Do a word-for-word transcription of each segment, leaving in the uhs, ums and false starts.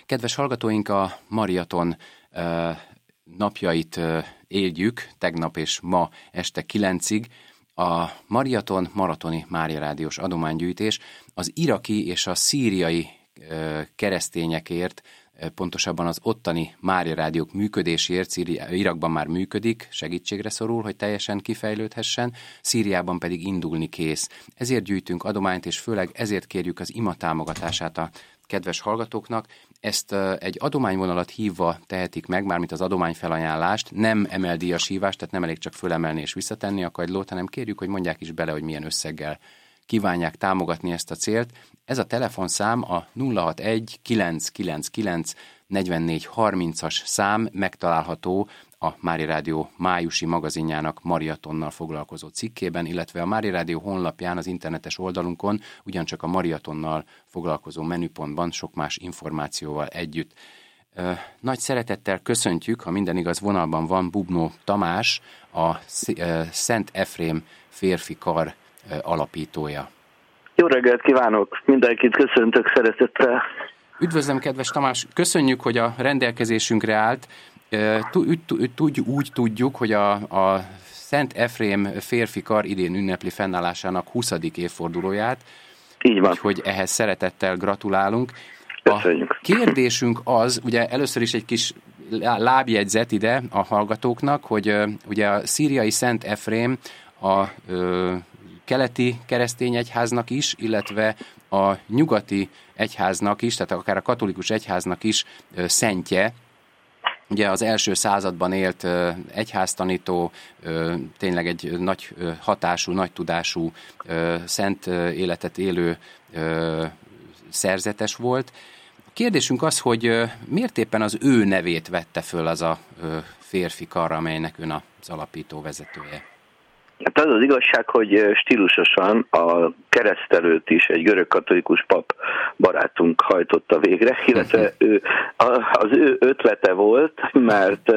Kedves hallgatóink, a maraton napjait éljük, tegnap és ma este kilencig. A maraton, maratoni Mária Rádiós adománygyűjtés az iraki és a szíriai keresztényekért, pontosabban az ottani Mária Rádiók működéséért, Irakban már működik, segítségre szorul, hogy teljesen kifejlődhessen, Szíriában pedig indulni kész. Ezért gyűjtünk adományt, és főleg ezért kérjük az ima támogatását a kedves hallgatóknak. Ezt egy adományvonalat hívva tehetik meg, mármint az adományfelajánlást, nem emeldíjas hívást, tehát nem elég csak fölemelni és visszatenni a kagylót, hanem kérjük, hogy mondják is bele, hogy milyen összeggel kívánják támogatni ezt a célt. Ez a telefonszám a nulla hatvanegy kilencszázkilencvenkilenc negyvennégy harmincas szám, megtalálható a Mária Rádió májusi magazinjának maratonnal foglalkozó cikkében, illetve a Mária Rádió honlapján, az internetes oldalunkon, ugyancsak a maratonnal foglalkozó menüpontban sok más információval együtt. Nagy szeretettel köszöntjük, ha minden igaz, vonalban van Bubnó Tamás, a Szent Efrém férfi kar alapítója. Jó reggelt kívánok! Mindenkit köszöntök szeretettel! Üdvözlöm, kedves Tamás! Köszönjük, hogy a rendelkezésünkre állt. Úgy, úgy tudjuk, hogy a, a Szent Efrém férfi kar idén ünnepli fennállásának huszadik évfordulóját. Így van. Úgyhogy ehhez szeretettel gratulálunk. Köszönjük. A kérdésünk az, ugye először is egy kis lábjegyzet ide a hallgatóknak, hogy ugye a szíriai Szent Efrém a ö, keleti keresztény egyháznak is, illetve a nyugati egyháznak is, tehát akár a katolikus egyháznak is ö, szentje. Ugye az első században élt ö, egyháztanító, ö, tényleg egy nagy ö, hatású, nagy tudású, ö, szent ö, életet élő ö, szerzetes volt. A kérdésünk az, hogy ö, miért éppen az ő nevét vette föl az a ö, férfi kar, amelynek ön az alapító vezetője? Hát az az igazság, hogy stílusosan a keresztelőt is egy görögkatolikus pap barátunk hajtotta végre, illetve ő, az ő ötlete volt, mert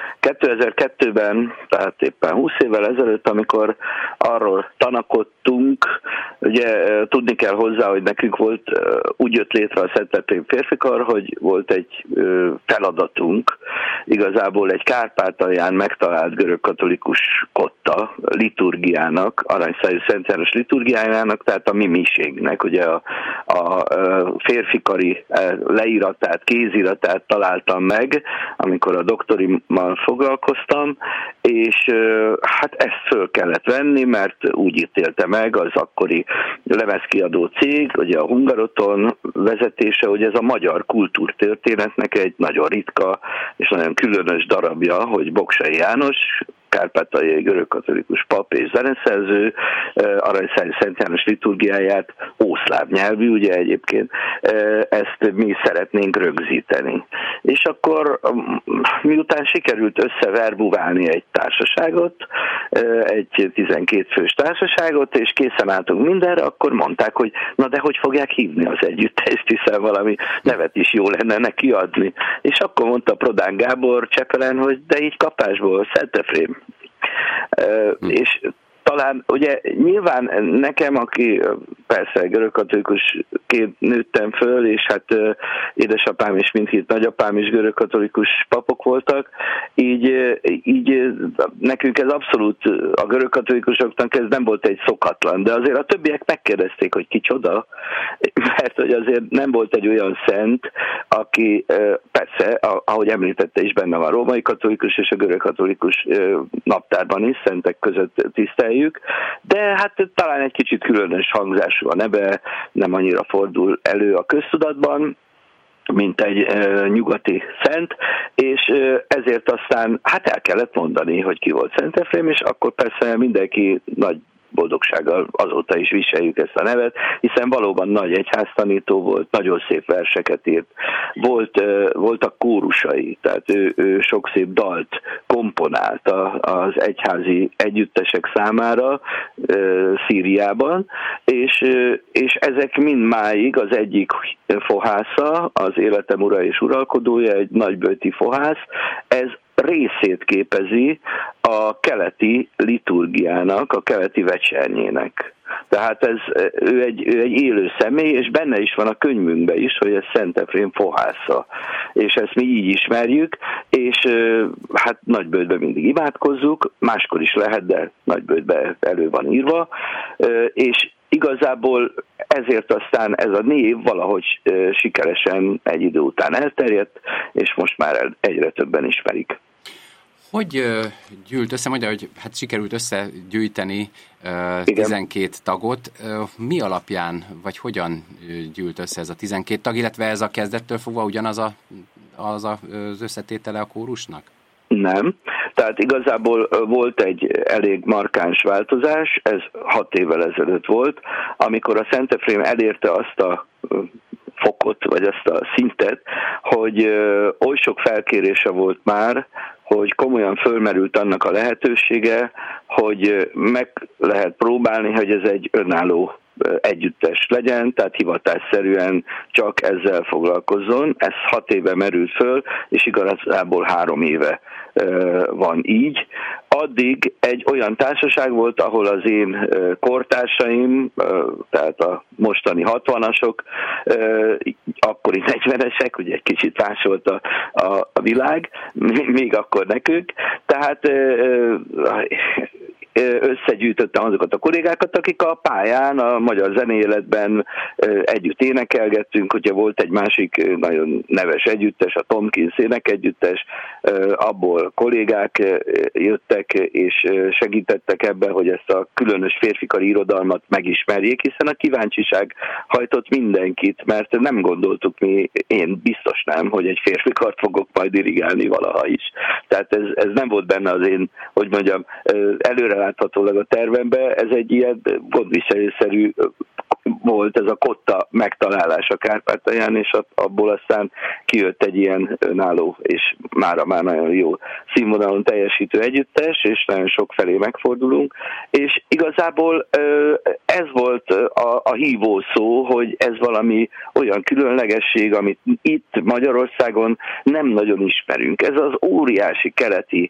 kétezer-kettőben, tehát éppen húsz évvel ezelőtt, amikor arról tanakodtunk, ugye tudni kell hozzá, hogy nekünk volt, úgy jött létre a Szent Efrém férfi kar, hogy volt egy feladatunk, igazából egy Kárpátalján megtalált görögkatolikus kotta, liturgiának, aranyszájú Szent János liturgiájának, tehát a mi miségnek, ugye a, a férfikari leíratát, kéziratát találtam meg, amikor a doktorimmal foglalkoztam, és hát ezt föl kellett venni, mert úgy ítélte meg az akkori lemezkiadó cég, ugye a Hungaroton vezetése, hogy ez a magyar kultúrtörténetnek egy nagyon ritka és nagyon különös darabja, hogy Bogsay János, kárpátaljai görögkatolikus pap és zeneszerző, aranyszájú Szent János liturgiáját ószláv nyelvű, ugye egyébként, ezt mi szeretnénk rögzíteni. És akkor miután sikerült összeverbuválni egy társaságot, egy tizenkét fős társaságot, és készen álltunk mindenre, akkor mondták, hogy na de hogy fogják hívni az együttest, hiszen valami nevet is jó lenne neki adni. És akkor mondta Prodán Gábor Csepelen, hogy de így kapásból Szent Efrém. Uh, és talán ugye nyilván nekem, aki persze görögkatolikusként nőttem föl, és hát uh, édesapám és mindkét nagyapám is görögkatolikus papok voltak, így, uh, így uh, nekünk ez abszolút, a görögkatolikusoknak ez nem volt egy szokatlan, de azért a többiek megkérdezték, hogy kicsoda, mert hogy azért nem volt egy olyan szent, aki uh, persze, ahogy említette is, benne van a római katolikus és a görögkatolikus uh, naptárban is, szentek között tiszteljük, de hát talán egy kicsit különös hangzású a neve, nem annyira fordul elő a köztudatban, mint egy e, nyugati szent, és e, ezért aztán hát el kellett mondani, hogy ki volt Szent Efrém, és akkor persze mindenki nagy boldogsággal azóta is viseljük ezt a nevet, hiszen valóban nagy egyháztanító volt, nagyon szép verseket írt, volt, voltak kórusai, tehát ő, ő sok szép dalt komponált az egyházi együttesek számára Szíriában, és, és ezek mindmáig az egyik fohásza, az életem ura és uralkodója, egy nagyböjti fohász, ez részét képezi a keleti liturgiának, a keleti vecsernyének. Tehát ez, ő, egy, ő egy élő személy, és benne is van a könyvünkben is, hogy ez Szent Efrém fohásza. És ezt mi így ismerjük, és hát Nagyböjtben mindig imádkozzuk, máskor is lehet, de Nagyböjtben elő van írva, és igazából ezért aztán ez a név valahogy sikeresen egy idő után elterjedt, és most már egyre többen ismerik. Hogy gyűlt össze, mondja, hogy hát sikerült összegyűjteni tizenkét tagot. Mi alapján, vagy hogyan gyűlt össze ez a tizenkét tag, illetve ez a kezdettől fogva ugyanaz a, az, a, az összetétele a kórusnak? Nem. Tehát igazából volt egy elég markáns változás, ez hat évvel ezelőtt volt, amikor a Szent Efrém elérte azt a fokot, vagy azt a szintet, hogy oly sok felkérése volt már, hogy komolyan fölmerült annak a lehetősége, hogy meg lehet próbálni, hogy ez egy önálló együttes legyen, tehát hivatásszerűen csak ezzel foglalkozzon. Ez hat éve merült föl, és igazából három éve van így. Addig egy olyan társaság volt, ahol az én kortársaim, tehát a mostani hatvanasok, akkori negyvenesek, ugye egy kicsit más volt a, a, a világ, még akkor nekük, tehát összegyűjtöttem azokat a kollégákat, akik a pályán, a magyar zenéletben együtt énekelgettünk, hogyha volt egy másik nagyon neves együttes, a Tomkins énekegyüttes, abból kollégák jöttek és segítettek ebben, hogy ezt a különös férfikari irodalmat megismerjék, hiszen a kíváncsiság hajtott mindenkit, mert nem gondoltuk mi, én biztos nem, hogy egy férfikart fogok majd dirigálni valaha is. Tehát ez, ez nem volt benne az én, hogy mondjam, előre láthatólag a tervemben, ez egy ilyen gondviselőszerű volt ez a kotta megtalálása Kárpátalján, és abból aztán kijött egy ilyen önálló, és mára már nagyon jó színvonalon teljesítő együttes, és nagyon sok felé megfordulunk, és igazából ez volt a, a hívó szó, hogy ez valami olyan különlegesség, amit itt Magyarországon nem nagyon ismerünk. Ez az óriási keleti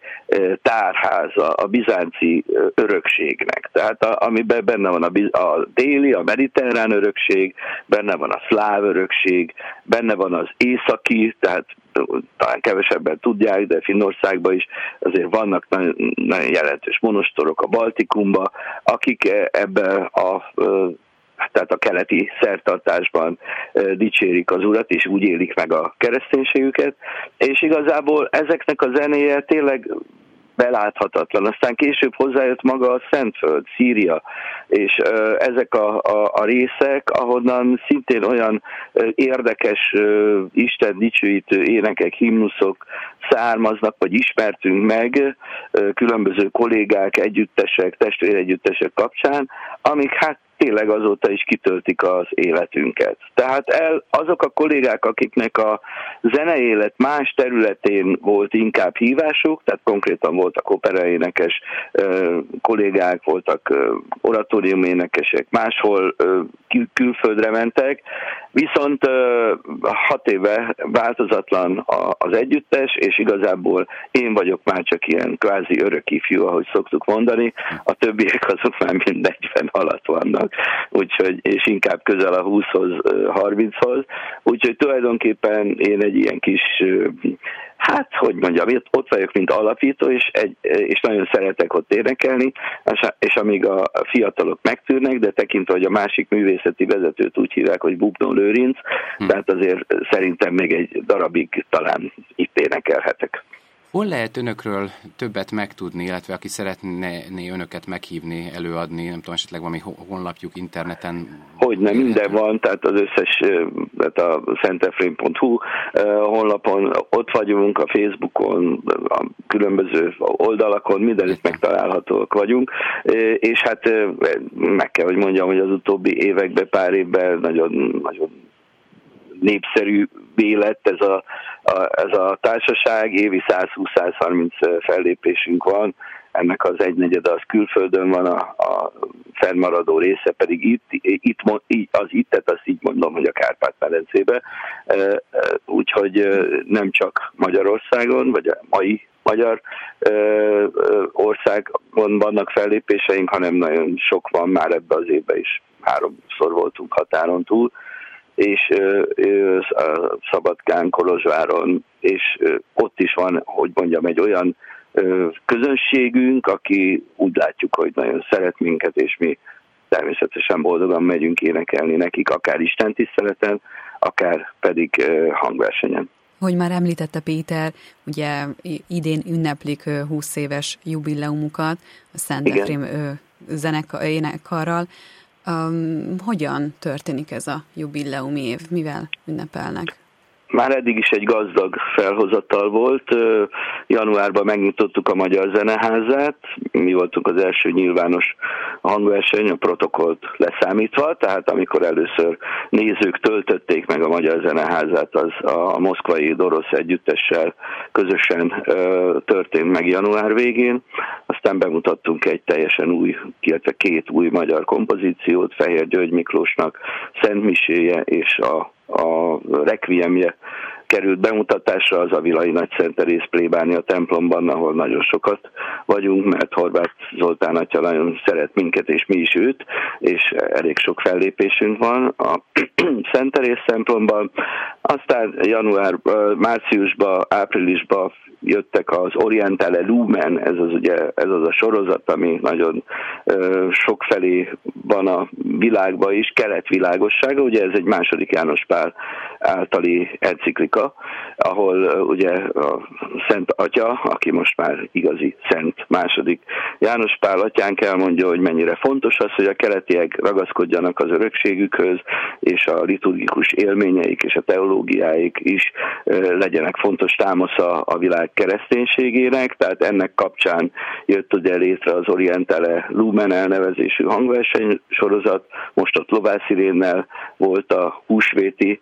tárháza a bizánci örökségnek, tehát a, amiben benne van a, a déli, a mediterrán örökség, benne van a szláv örökség, benne van az északi, tehát talán kevesebben tudják, de Finnországban is azért vannak nagyon, nagyon jelentős monostorok a Baltikumban, akik ebben a tehát a keleti szertartásban dicsérik az Urat, és úgy élik meg a kereszténységüket, és igazából ezeknek a zenéje tényleg beláthatatlan. Aztán később hozzájött maga a Szentföld, Szíria, és ö, ezek a, a, a részek, ahonnan szintén olyan ö, érdekes ö, Isten dicsőítő énekek, himnuszok származnak, vagy ismertünk meg ö, különböző kollégák, együttesek, testvéregyüttesek kapcsán, amik hát tényleg azóta is kitöltik az életünket. Tehát el, azok a kollégák, akiknek a zenei élet más területén volt inkább hívásuk, tehát konkrétan voltak operaénekes ö, kollégák, voltak ö, oratóriuménekesek, máshol ö, kül- külföldre mentek, viszont ö, hat éve változatlan a, az együttes, és igazából én vagyok már csak ilyen kvázi örök ifjú, ahogy szoktuk mondani, a többiek azok már mind negyven alatt vannak. Úgyhogy, és inkább közel a húszhoz, harminchoz. Úgyhogy tulajdonképpen én egy ilyen kis, hát, hogy mondjam, ott vagyok, mint alapító, és, egy, és nagyon szeretek ott énekelni, és amíg a fiatalok megtűrnek, de tekintve, hogy a másik művészeti vezetőt úgy hívják, hogy Bubnó Lőrinc, hm. tehát azért szerintem még egy darabig talán itt énekelhetek. Hol lehet önökről többet megtudni, illetve aki szeretné önöket meghívni, előadni, nem tudom, esetleg valami honlapjuk interneten? Hogyne, minden van, tehát az összes, tehát a szentefrém pont hu honlapon ott vagyunk, a Facebookon, a különböző oldalakon, mindenütt megtalálhatóak vagyunk, és hát meg kell, hogy mondjam, hogy az utóbbi években, pár évben nagyon, nagyon népszerű lett ez a, a, ez a társaság, évi százhúsz-százharminc fellépésünk van, ennek az egynegyede az külföldön van, a, a fennmaradó része pedig itt, itt az ittet azt így mondom, hogy a Kárpát-medencébe, úgyhogy nem csak Magyarországon, vagy a mai magyar ö, ö, országban vannak fellépéseink, hanem nagyon sok van már ebbe az évben is. Háromszor voltunk határon túl, és ö, ö, Szabadkán, Kolozsváron, és ö, ott is van, hogy mondjam, egy olyan ö, közönségünk, aki úgy látjuk, hogy nagyon szeret minket, és mi természetesen boldogan megyünk énekelni nekik, akár istentiszteleten, akár pedig ö, hangversenyen. Hogy már említette Péter, ugye idén ünneplik húsz éves jubileumukat a Szent Efrém zenekarral. Um, hogyan történik ez a jubileumi év? Mivel ünnepelnek? Már eddig is egy gazdag felhozatal volt. Januárban megnyitottuk a Magyar Zeneházát, mi voltunk az első nyilvános hangverseny, a protokollt leszámítva, tehát amikor először nézők töltötték meg a Magyar Zeneházát, az a moszkvai Dorosz együttessel közösen történt meg január végén. Aztán bemutattunk egy teljesen új, illetve két új magyar kompozíciót, Fehér György Miklósnak Szent Miséje és a a requiemje került bemutatásra az Avilai Nagy Szent Teréz plébánia templomban, ahol nagyon sokat vagyunk, mert Horváth Zoltán atya nagyon szeret minket, és mi is őt, és elég sok fellépésünk van a Szent Teréz templomban. Aztán január, márciusban, áprilisban jöttek az Orientale Lumen, ez az, ugye, ez az a sorozat, ami nagyon ö, sokfelé van a világban is, keletvilágossága, ugye ez egy második János Pál általi enciklika, ahol uh, ugye a Szent Atya, aki most már igazi Szent második János Pál atyánk elmondja, hogy mennyire fontos az, hogy a keletiek ragaszkodjanak az örökségükhöz, és a liturgikus élményeik és a teológiáik is uh, legyenek fontos támasza a világ kereszténységének, tehát ennek kapcsán jött ugye létre az Orientale Lumen elnevezésű hangverseny sorozat, most ott Lovász Irénnel volt a húsvéti.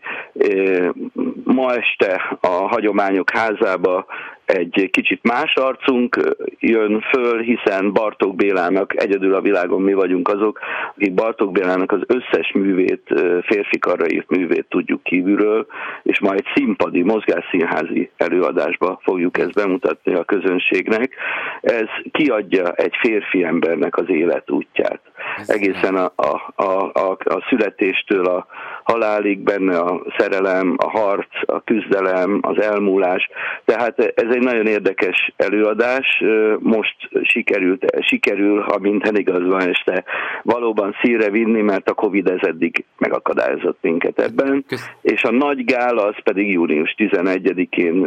Ma este a Hagyományok Házába egy kicsit más arcunk jön föl, hiszen Bartók Bélának, egyedül a világon mi vagyunk azok, akik Bartók Bélának az összes művét, férfikarra írt művét tudjuk kívülről, és majd színpadi, mozgásszínházi előadásba fogjuk ezt bemutatni a közönségnek. Ez kiadja egy férfi embernek az életútját. Egészen a, a, a, a, a születéstől a halálig benne a szerelem, a harc, a küzdelem, az elmúlás. Tehát ez egy nagyon érdekes előadás. Most sikerült, sikerül, ha minden igaz van este, valóban színre vinni, mert a Covid ez eddig megakadályozott minket ebben. Kösz. És a nagy gála az pedig június tizenegyedikén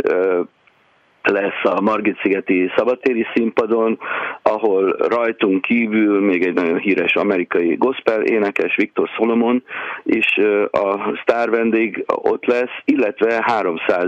lesz a Margit-szigeti szabadtéri színpadon, ahol rajtunk kívül még egy nagyon híres amerikai gospel énekes, Victor Solomon, és a sztár vendég ott lesz, illetve háromszáz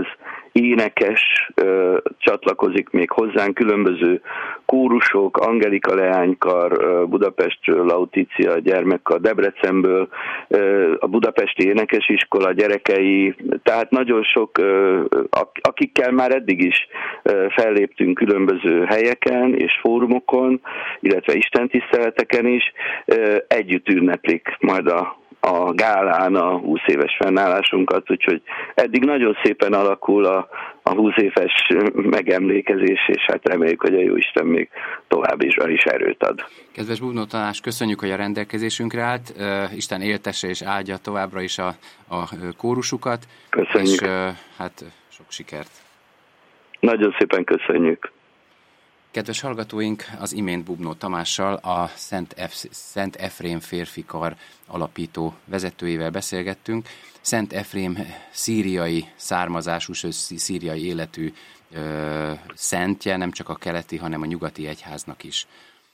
énekes ö, csatlakozik még hozzánk, különböző kórusok, Angelika Leánykar, Budapestről, Lauticia gyermekkar, Debrecenből, ö, a Budapesti Énekesiskola gyerekei, tehát nagyon sok, ö, akikkel már eddig is ö, felléptünk különböző helyeken és fórumokon, illetve istentiszteleteken is, ö, együtt ünneplik majd a a gálán a húsz éves fennállásunkat, úgyhogy eddig nagyon szépen alakul a, a húsz éves megemlékezés, és hát reméljük, hogy a Jóisten még tovább is, is erőt ad. Kedves Bubnó tanás, köszönjük, hogy a rendelkezésünkre állt. Uh, Isten éltesse és áldja továbbra is a, a kórusukat. Köszönjük. És uh, hát sok sikert. Nagyon szépen köszönjük. Kedves hallgatóink, az imént Bubnó Tamással, a Szent, Ef- Szent Efrém férfikar alapító vezetőjével beszélgettünk. Szent Efrém szíriai származású, szíriai életű ö, szentje, nem csak a keleti, hanem a nyugati egyháznak is.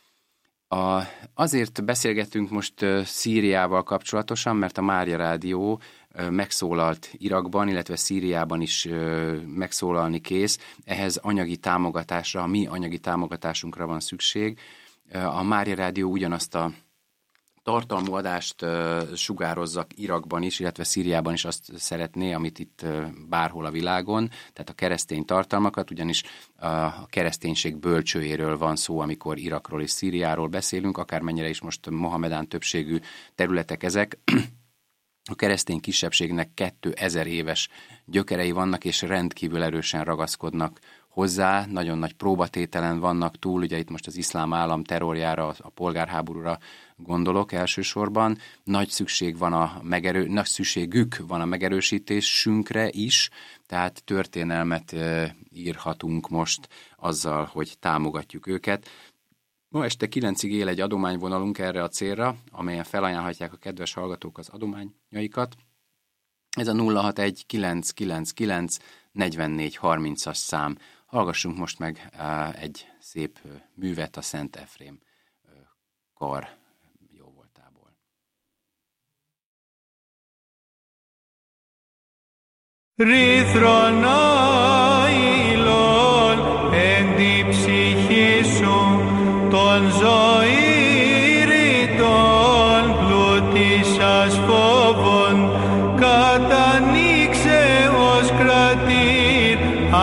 A, azért beszélgettünk most ö, Szíriával kapcsolatosan, mert a Mária Rádió ö, megszólalt Irakban, illetve Szíriában is ö, megszólalni kész. Ehhez anyagi támogatásra, a mi anyagi támogatásunkra van szükség. A Mária Rádió ugyanazt a tartalmú adást uh, sugározzak Irakban is, illetve Szíriában is azt szeretné, amit itt uh, bárhol a világon, tehát a keresztény tartalmakat, ugyanis uh, a kereszténység bölcsőjéről van szó, amikor Irakról és Szíriáról beszélünk, akármennyire is most mohamedán többségű területek ezek. A keresztény kisebbségnek kétezer éves gyökerei vannak, és rendkívül erősen ragaszkodnak hozzá, nagyon nagy próbatételen vannak túl, ugye itt most az iszlám állam terrorjára, a polgárháborúra gondolok elsősorban. Nagy szükség van a megerő, nagy szükségük van a megerősítésünkre is, tehát történelmet írhatunk most azzal, hogy támogatjuk őket. Ma este kilencig él egy adományvonalunk erre a célra, amelyen felajánlhatják a kedves hallgatók az adományaikat. Ez a nulla hat egy kilenc kilenc kilenc negyvennégy harmincas szám. Hallgassunk most meg egy szép művet a Szent Efrém kar jóvoltából. Ρήθρονα εν τη ψυχή σου των ζωήρητων πλούτησας φόβων κατανοίξε ως κρατήρ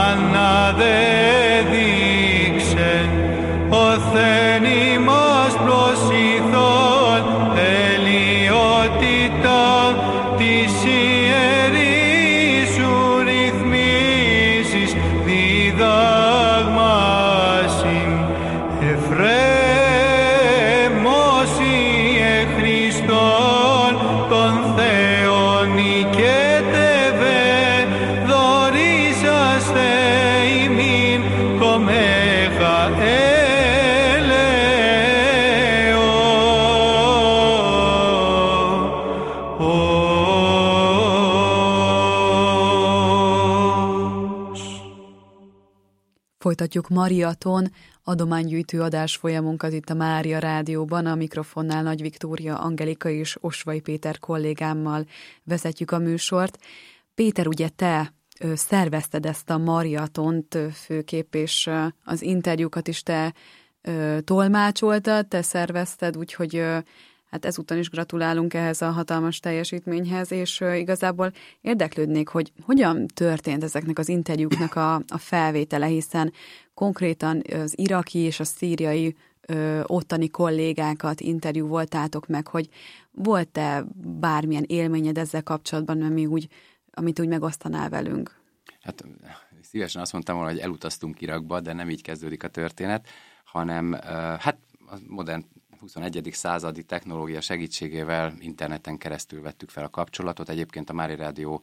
αναδέδειξε οθεν ημάς προσηθών τελειότητα της ιερής σου ρυθμίσεις διδάγμασιν Εφρέμωσι ε Χριστόν τον Θεόν νικέτευε δωρήσαστε ημίν κομέχα Folytatjuk Mariaton adománygyűjtő adás folyamunkat itt a Mária Rádióban, a mikrofonnál Nagy Viktória Angelika és Osvai Péter kollégámmal vezetjük a műsort. Péter, ugye te szervezted ezt a Mariatont főképp, és az interjúkat is te tolmácsoltad, te szervezted, úgyhogy hát ezúton is gratulálunk ehhez a hatalmas teljesítményhez, és igazából érdeklődnék, hogy hogyan történt ezeknek az interjúknak a, a felvétele, hiszen konkrétan az iraki és a szíriai ö, ottani kollégákat interjú voltátok meg, hogy volt-e bármilyen élményed ezzel kapcsolatban, ami úgy, amit úgy megosztanál velünk? Hát szívesen azt mondtam volna, hogy elutaztunk Irakba, de nem így kezdődik a történet, hanem uh, hát a modern huszonegyedik századi technológia segítségével interneten keresztül vettük fel a kapcsolatot. Egyébként a Mária Rádió,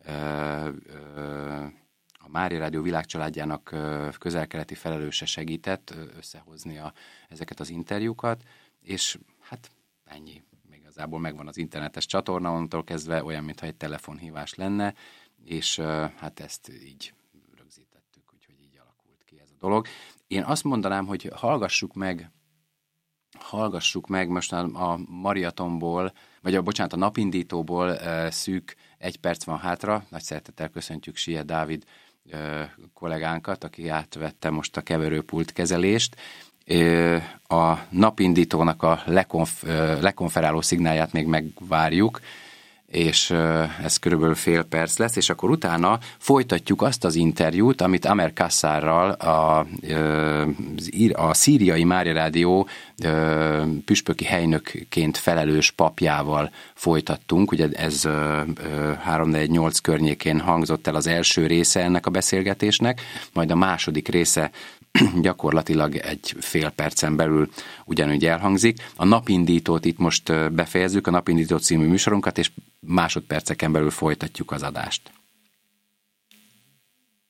a Mária Rádió világcsaládjának közel-keleti felelőse segített összehozni a, ezeket az interjúkat, és hát ennyi. Igazából megvan az internetes csatorna, onnantól kezdve olyan, mintha egy telefonhívás lenne, és hát ezt így rögzítettük, úgyhogy így alakult ki ez a dolog. Én azt mondanám, hogy hallgassuk meg Hallgassuk meg most a Mariatonból, vagy a, bocsánat, a napindítóból uh, szűk egy perc van hátra. Nagy szeretettel köszöntjük Sie Dávid uh, kollégánkat, aki átvette most a keverőpult kezelést. Uh, a napindítónak a lekonf, uh, lekonferáló szignálját még megvárjuk, és uh, ez körülbelül fél perc lesz, és akkor utána folytatjuk azt az interjút, amit Amer Kassarral, a, a szíriai Mária Rádió püspöki helynökként felelős papjával folytattunk. Ugye ez három négy nyolc környékén hangzott el az első része ennek a beszélgetésnek, majd a második része gyakorlatilag egy fél percen belül ugyanúgy elhangzik. A napindítót itt most befejezzük, a napindító című műsorunkat, és másodperceken belül folytatjuk az adást.